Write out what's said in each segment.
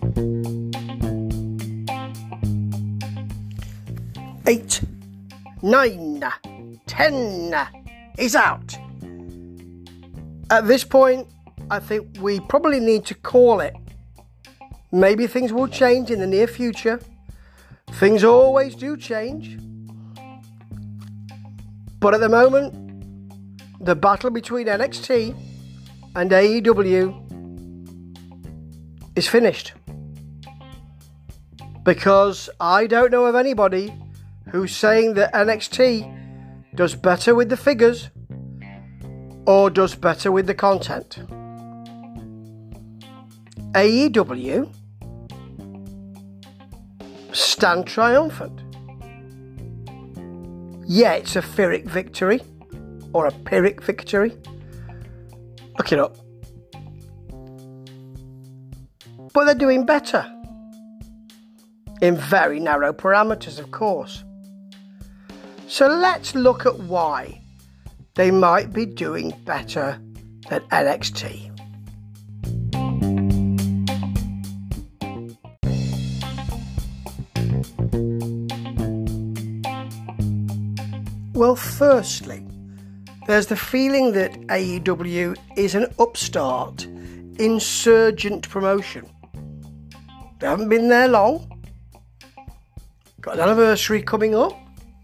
Eight, 9, 10 is out. At this point, I think we probably need to call it. Maybe things will change in the near future. Things always do change. But at the moment, the battle between NXT and AEW is finished. Because I don't know of anybody who's saying that NXT does better with the figures or does better with the content. AEW stand triumphant. Yeah, it's a Pyrrhic victory or a Pyrrhic victory. Look it up. But they're doing better. In very narrow parameters, of course. So let's look at why they might be doing better than NXT. Well, firstly, there's the feeling that AEW is an upstart, insurgent promotion. They haven't been there long. Got an anniversary coming up.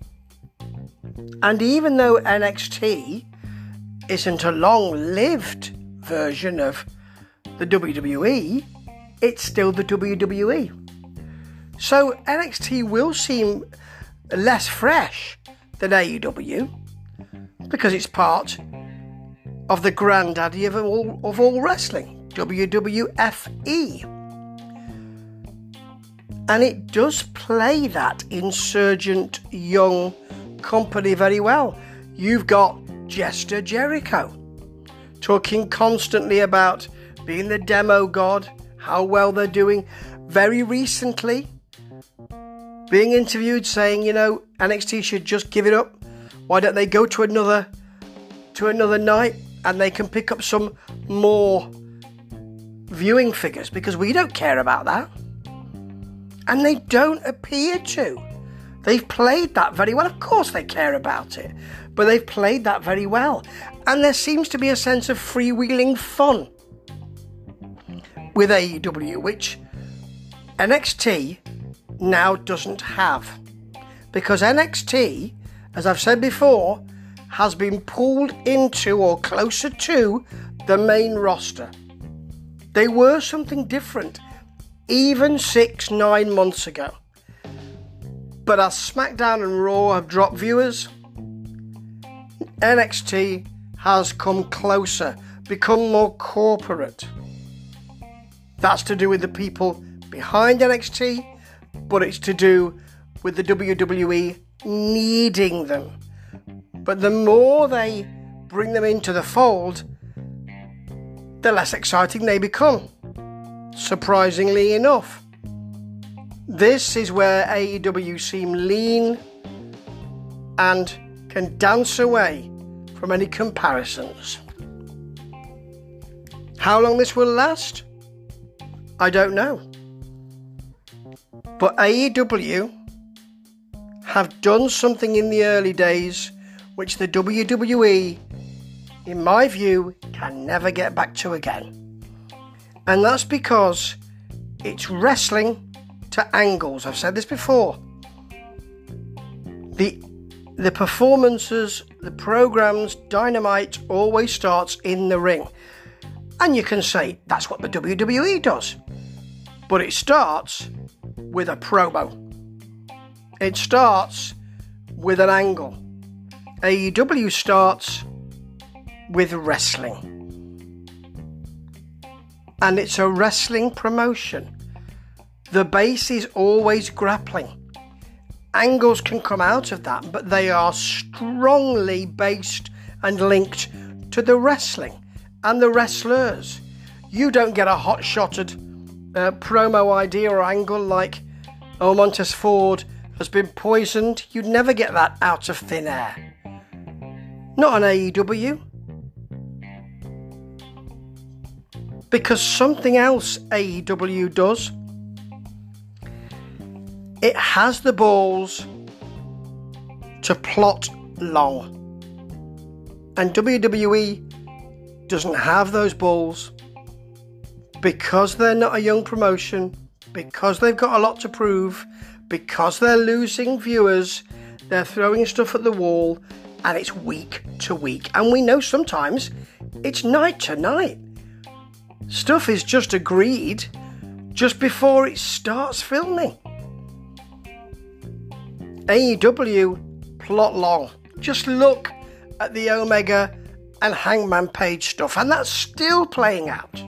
And even though NXT isn't a long-lived version of the WWE, it's still the WWE. So NXT will seem less fresh than AEW because it's part of the granddaddy of all wrestling, WWFE. And it does play that insurgent young company very well. You've got Jester Jericho talking constantly about being the demo god, how well they're doing. Very recently, being interviewed saying, NXT should just give it up. Why don't they go to another night and they can pick up some more viewing figures, because we don't care about that. And they don't appear to. They've played that very well. Of course they care about it, but they've played that very well. And there seems to be a sense of freewheeling fun with AEW, which NXT now doesn't have. Because NXT, as I've said before, has been pulled into or closer to the main roster. They were something different even 6-9 months ago. But as SmackDown and Raw have dropped viewers, NXT has come closer, become more corporate. That's to do with the people behind NXT, but it's to do with the WWE needing them. But the more they bring them into the fold, the less exciting they become, surprisingly enough. This is where AEW seem lean and can dance away from any comparisons. How long this will last? I don't know. But AEW have done something in the early days which the WWE, in my view, can never get back to again. And that's because it's wrestling to angles. I've said this before. The performances, the programs, Dynamite always starts in the ring. And you can say that's what the WWE does. But it starts with a promo. It starts with an angle. AEW starts with wrestling. And it's a wrestling promotion. The base is always grappling. Angles can come out of that, but they are strongly based and linked to the wrestling and the wrestlers. You don't get a hot-shotted promo idea or angle like, Montez Ford has been poisoned. You'd never get that out of thin air. Not on AEW. Because something else AEW does it has the balls to plot long. And WWE doesn't have those balls because they're not a young promotion, because they've got a lot to prove, because they're losing viewers, they're throwing stuff at the wall, and it's week to week. And we know sometimes it's night to night. Stuff is just agreed just before it starts filming. AEW plot long. Just look at the Omega and Hangman Page stuff, and that's still playing out.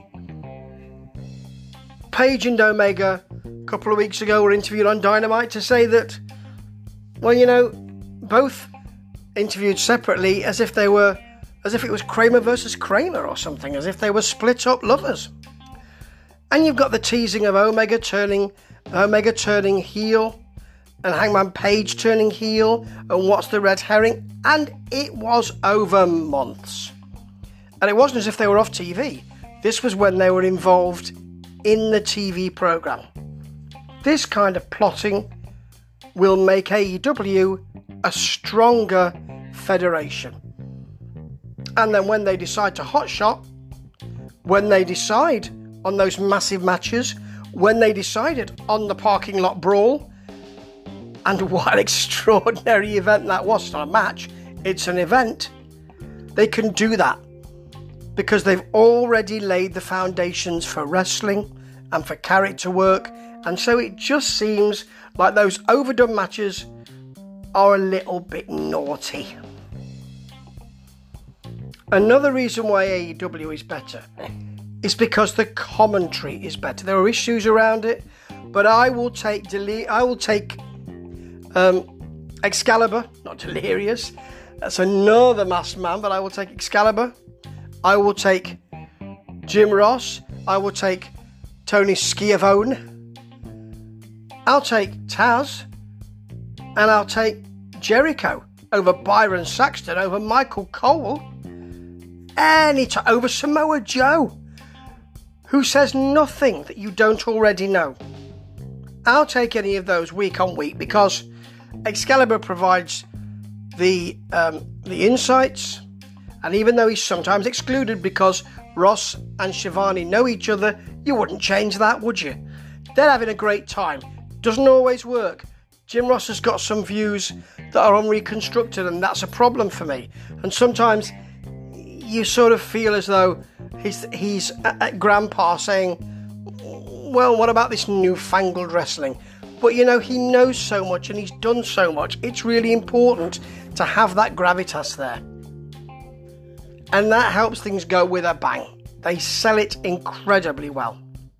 Page and Omega a couple of weeks ago were interviewed on Dynamite to say that, well, you know, both interviewed separately as if it was Kramer versus Kramer or something, as if they were split up lovers. And you've got the teasing of Omega turning heel and Hangman Page turning heel, and what's the red herring? And it was over months. And it wasn't as if they were off TV. This was when they were involved in the TV programme. This kind of plotting will make AEW a stronger federation. And then when they decide to hotshot, when they decide on those massive matches, when they decided on the parking lot brawl, and what an extraordinary event that was. It's not a match, it's an event. They can do that because they've already laid the foundations for wrestling and for character work, and so it just seems like those overdone matches are a little bit naughty. Another reason why AEW is better is because the commentary is better. There are issues around it, but I will take Excalibur, not Delirious. That's another masked man, but I will take Excalibur. I will take Jim Ross. I will take Tony Schiavone. I'll take Taz. And I'll take Jericho over Byron Saxton, over Michael Cole. Over Samoa Joe, who says nothing that you don't already know. I'll take any of those week on week because Excalibur provides the insights, and even though he's sometimes excluded because Ross and Shivani know each other, you wouldn't change that, would you? They're having a great time. Doesn't always work. Jim Ross has got some views that are unreconstructed, and that's a problem for me. And sometimes you sort of feel as though he's at grandpa saying, well, what about this newfangled wrestling? But, you know, he knows so much and he's done so much. It's really important to have that gravitas there. And that helps things go with a bang. They sell it incredibly well.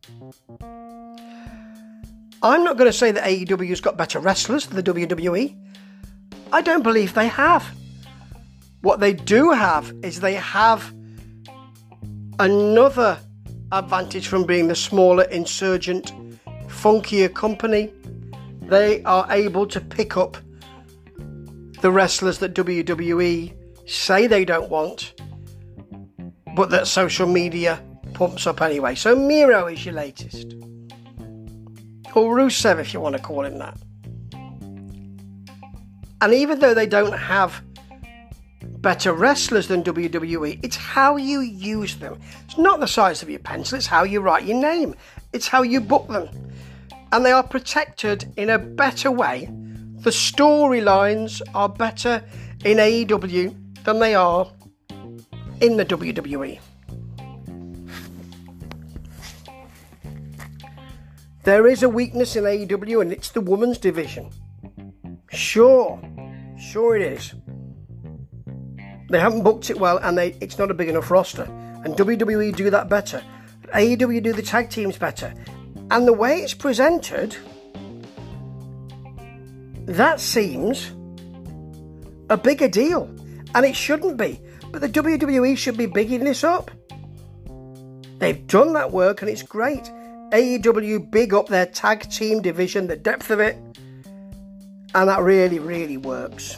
I'm not going to say that AEW's got better wrestlers than the WWE. I don't believe they have. What they do have is they have another advantage from being the smaller, insurgent, funkier company. They are able to pick up the wrestlers that WWE say they don't want, but that social media pumps up anyway. So Miro is your latest. Or Rusev, if you want to call him that. And even though they don't have better wrestlers than WWE, it's how you use them. It's not the size of your pencil, it's how you write your name. It's how you book them. And they are protected in a better way. The storylines are better in AEW than they are in the WWE. There is a weakness in AEW, and it's the women's division. Sure it is. They haven't booked it well, and it's not a big enough roster. And WWE do that better. AEW do the tag teams better. And the way it's presented, that seems a bigger deal. And it shouldn't be. But the WWE should be bigging this up. They've done that work, and it's great. AEW big up their tag team division, the depth of it. And that really, really works.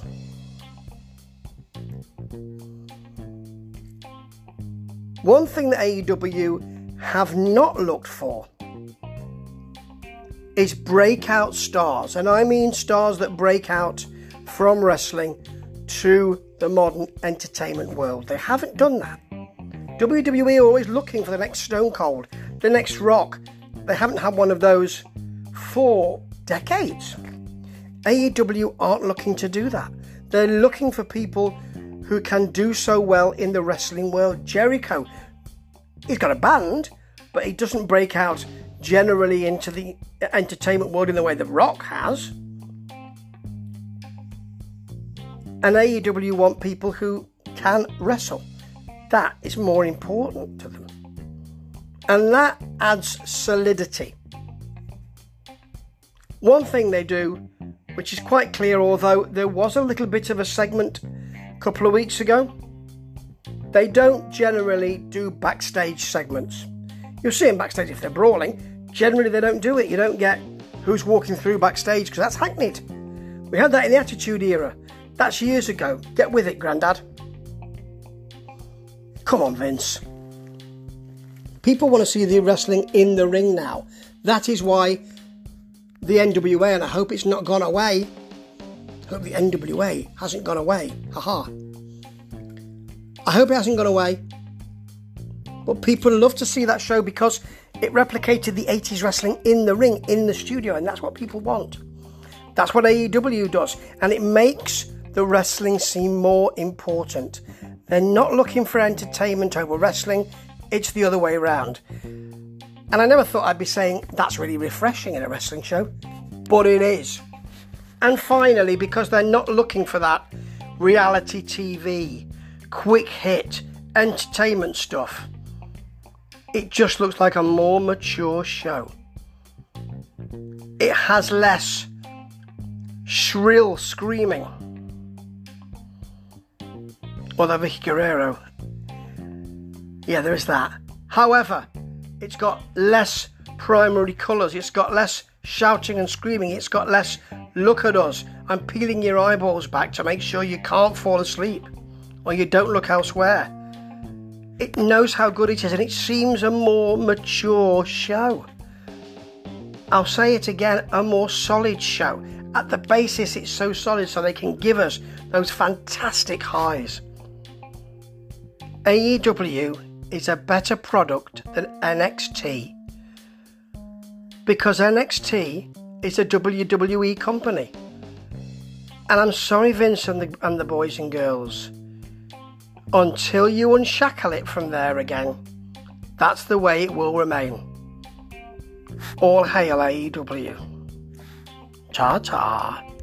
One thing that AEW have not looked for is breakout stars, and I mean stars that break out from wrestling to the modern entertainment world. They haven't done that. WWE are always looking for the next Stone Cold, the next Rock. They haven't had one of those for decades. AEW aren't looking to do that. They're looking for people who can do so well in the wrestling world. Jericho, he's got a band, but he doesn't break out generally into the entertainment world in the way that Rock has. And AEW want people who can wrestle. That is more important to them. And that adds solidity. One thing they do, which is quite clear, although there was a little bit of a segment a couple of weeks ago, they don't generally do backstage segments. You'll see them backstage if they're brawling. Generally, they don't do it. You don't get who's walking through backstage because that's hackneyed. We had that in the Attitude Era. That's years ago. Get with it, Grandad. Come on, Vince. People want to see the wrestling in the ring now. That is why the NWA, and I hope it's not gone away. I hope the NWA hasn't gone away. Haha. I hope it hasn't gone away. But people love to see that show because it replicated the 80s wrestling in the ring, in the studio, and that's what people want. That's what AEW does, and it makes the wrestling seem more important. They're not looking for entertainment over wrestling, it's the other way around. And I never thought I'd be saying that's really refreshing in a wrestling show, but it is. And finally, because they're not looking for that reality TV, quick hit, entertainment stuff, it just looks like a more mature show. It has less shrill screaming. Although Vicky Guerrero, yeah, there is that. However, it's got less primary colours, it's got less shouting and screaming, it's got less look at us, I'm peeling your eyeballs back to make sure you can't fall asleep or you don't look elsewhere. It knows how good it is, and it seems a more mature show. I'll say it again, a more solid show. At the basis, it's so solid so they can give us those fantastic highs. AEW is a better product than NXT because NXT is a WWE company. And I'm sorry, Vince and the boys and girls, until you unshackle it from there again, that's the way it will remain. All hail AEW. Ta-ta.